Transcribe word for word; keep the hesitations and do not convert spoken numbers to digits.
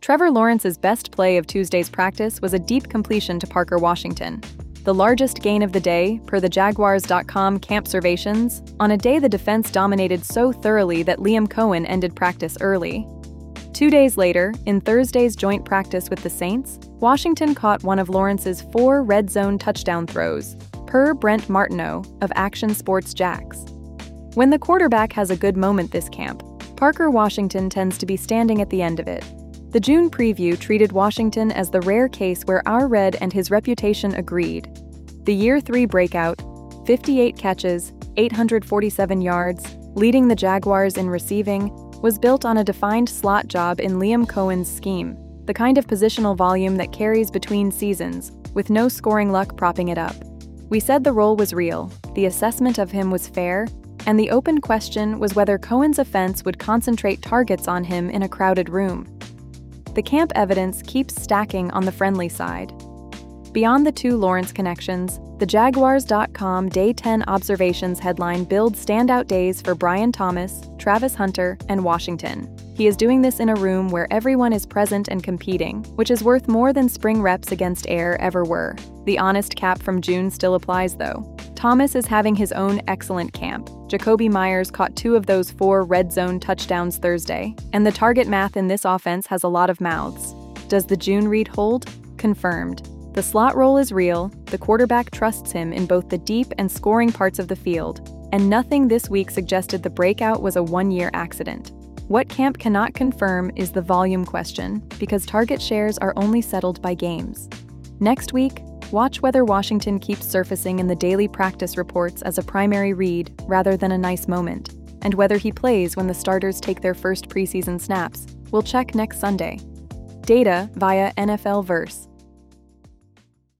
Trevor Lawrence's best play of Tuesday's practice was a deep completion to Parker Washington, the largest gain of the day, per the Jaguars dot com camp observations, on a day the defense dominated so thoroughly that Liam Cohen ended practice early. Two days later, in Thursday's joint practice with the Saints, Washington caught one of Lawrence's four red zone touchdown throws, per Brent Martineau of Action Sports Jax. When the quarterback has a good moment this camp, Parker Washington tends to be standing at the end of it. The June preview treated Washington as the rare case where our red and his reputation agreed. The Year three breakout, fifty-eight catches, eight hundred forty-seven yards, leading the Jaguars in receiving, was built on a defined slot job in Liam Cohen's scheme, the kind of positional volume that carries between seasons, with no scoring luck propping it up. We said the role was real, the assessment of him was fair, and the open question was whether Cohen's offense would concentrate targets on him in a crowded room. The camp evidence keeps stacking on the friendly side. Beyond the two Lawrence connections, the Jaguars dot com Day ten Observations headline builds standout days for Brian Thomas, Travis Hunter, and Washington. He is doing this in a room where everyone is present and competing, which is worth more than spring reps against air ever were. The honest cap from June still applies, though. Thomas is having his own excellent camp. Jakobi Meyers caught two of those four red zone touchdowns Thursday, and the target math in this offense has a lot of mouths. Does the June read hold? Confirmed. The slot role is real, the quarterback trusts him in both the deep and scoring parts of the field, and nothing this week suggested the breakout was a one-year accident. What camp cannot confirm is the volume question, because target shares are only settled by games. Next week, watch whether Washington keeps surfacing in the daily practice reports as a primary read rather than a nice moment, and whether he plays when the starters take their first preseason snaps. We'll check next Sunday. Data via N F L Verse.